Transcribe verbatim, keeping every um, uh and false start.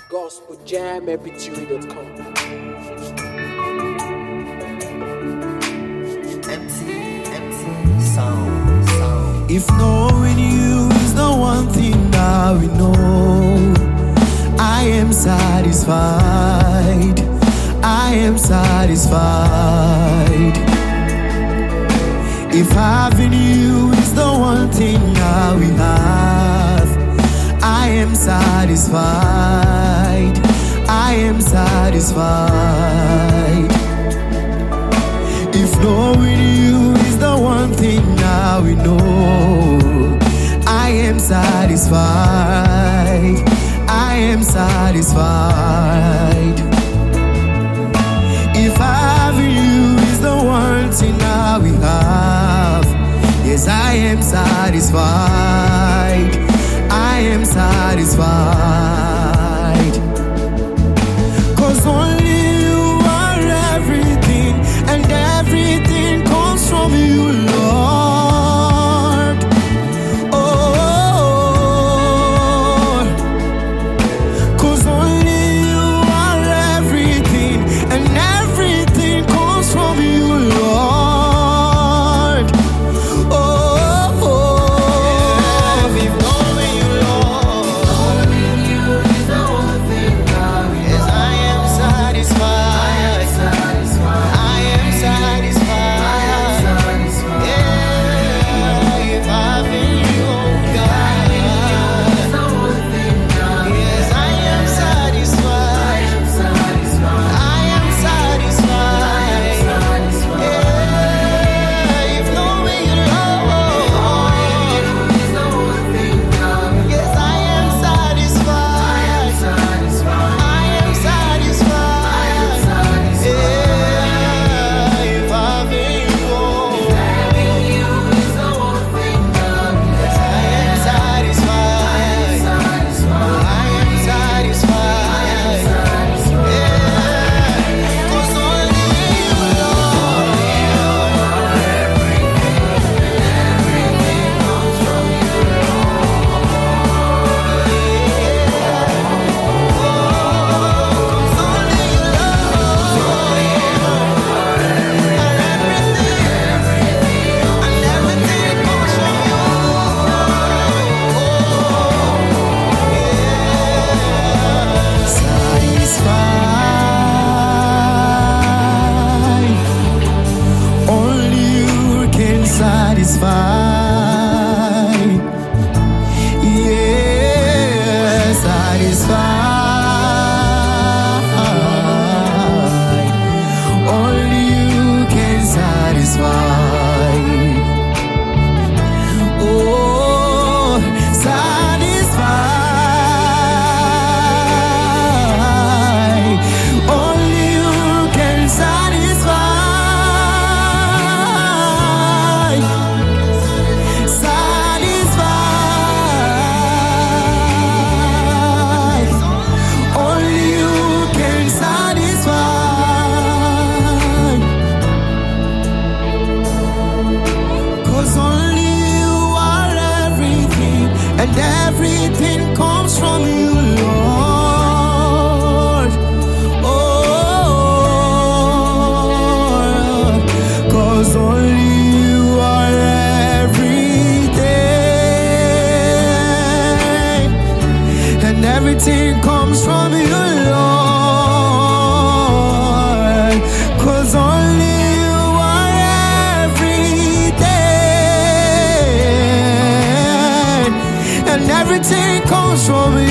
gospel jam m p three dot com. Empty, empty sound, sound. If knowing you is the one thing that we know, I am satisfied. I am satisfied. If having you is the one thing that we have, I am satisfied. I am satisfied. If knowing you is the one thing that we know, I am satisfied. I am satisfied. If having you is the one thing that we have, yes, I am satisfied. I am satisfied. 'Cause only you are everything, and everything comes from you, Lord. Oh, 'cause only you are everything, and everything comes from you, Lord. Oh, if knowing you, Lord, yes, I am satisfied. I am satisfied. Yeah, if having you, God, yes, I am satisfied. I am satisfied. Yeah, if knowing you, Lord, yes, I am satisfied. I am satisfied. Yeah, if having you, yes, I am satisfied. I am satisfied. Yeah, 'cause only you, Lord. Satisfied. Only you can satisfy. Yeah, satisfied. Only you can satisfy. Oh, satisfy. Only you can satisfy. Satisfy. Only you can satisfy. 'Cause only you are everything, and everything comes from you, Lord. Oh, 'cause only you are everything, and everything comes from you, Lord. 'Cause only you are everything, and everything comes from you.